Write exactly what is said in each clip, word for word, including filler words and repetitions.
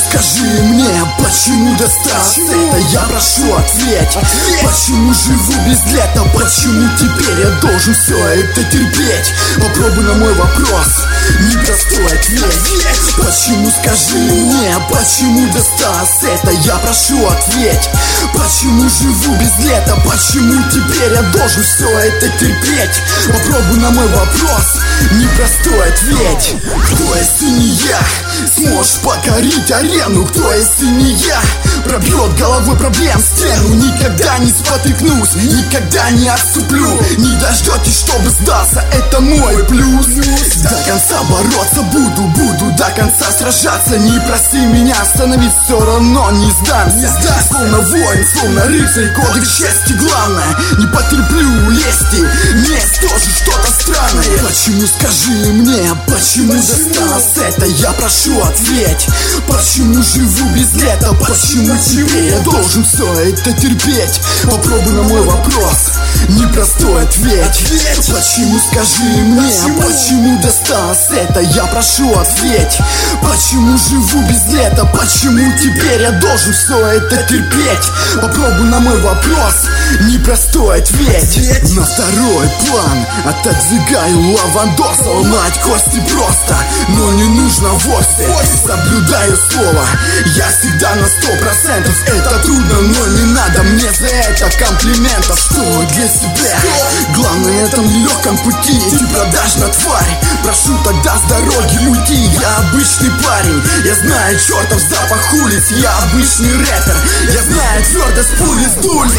скажи мне, почему достался это? Я прошу, ответь. Почему живу без лета? Почему теперь я должен все это терпеть? Попробуй на мой вопрос непростой ответ. Почему, скажи мне, почему достался это? Я прошу, ответь. Почему живу без лета? Почему теперь я должен все это терпеть? Попробуй на мой вопрос непростой ответь. Кто, если не я, сможешь покорить арену? Кто, если не я, пробьет головой проблем стену? Никогда не спотыкнусь, никогда не отступлю. Не дождетесь, чтобы сдаться, это мой плюс. До конца бороться буду, буду до конца сражаться. Не проси меня остановить, все равно не сдамся. Словно воин, словно рыцарь, кодекс чести главное. Не потерплю лести, месть тоже что-то странное. Почему, скажи мне, почему досталось это? Я прошу, ответь. Почему живу без лета? Почему теперь я должен все это терпеть? Попробуй на мой вопрос непростой ответь. Почему, скажи мне, почему досталось это? Я прошу, ответь. Почему живу без лета? Почему теперь я должен все это терпеть? Попробуй на мой вопрос непростой ответь. На второй план отодвигаю лавандоса. Ломать кости просто, но не нужно вовсе. Соблюдаю слово, я всегда на сто процентов. Это трудно, но не надо мне за это комплиментов. Что для себя? Главное на этом нелегком пути. Ты продажна тварь, прошу тогда с дороги уйти. Я обычный парень, я знаю чертов запах улиц. Я обычный рэпер, я знаю твердость пули с дуль.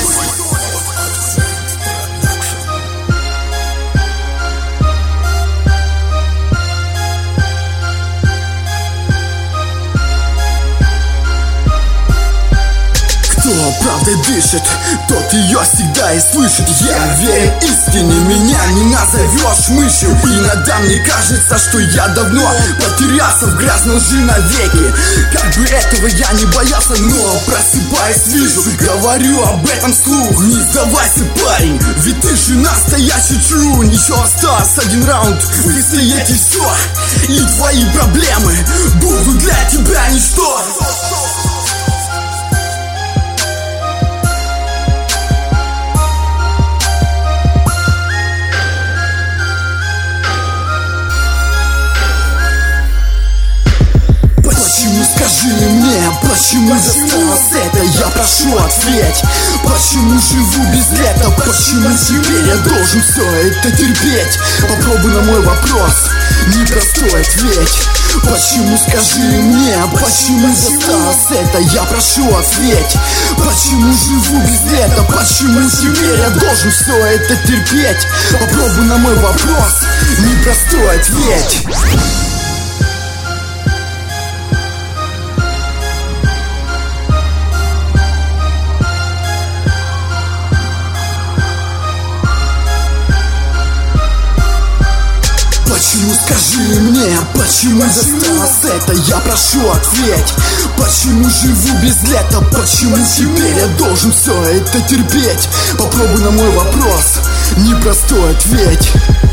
Кто правдой дышит, тот ее всегда и слышит. Я верен истине, меня не назовешь мышью. Иногда мне кажется, что я давно потерялся в грязной лжи навеки. Как бы этого я не боялся, но просыпаясь вижу, говорю об этом вслух. Не сдавайся, парень, ведь ты же настоящий true. Еще осталось один раунд, выстоять и все. И твои проблемы будут для тебя ничто. Скажи мне, почему досталось это? Я прошу, ответь. Почему живу без лета? Почему теперь я должен все это терпеть? Попробуй на мой вопрос непростой ответь. Почему, скажи мне, почему досталось это? Я прошу, ответь. Почему живу без лета? Почему теперь я должен все это терпеть? Попробуй на мой вопрос непростой ответь. Почему, скажи мне, почему досталось это? Я прошу, ответь. Почему живу без лета? Почему теперь я должен все это терпеть? Попробуй на мой вопрос непростой ответь.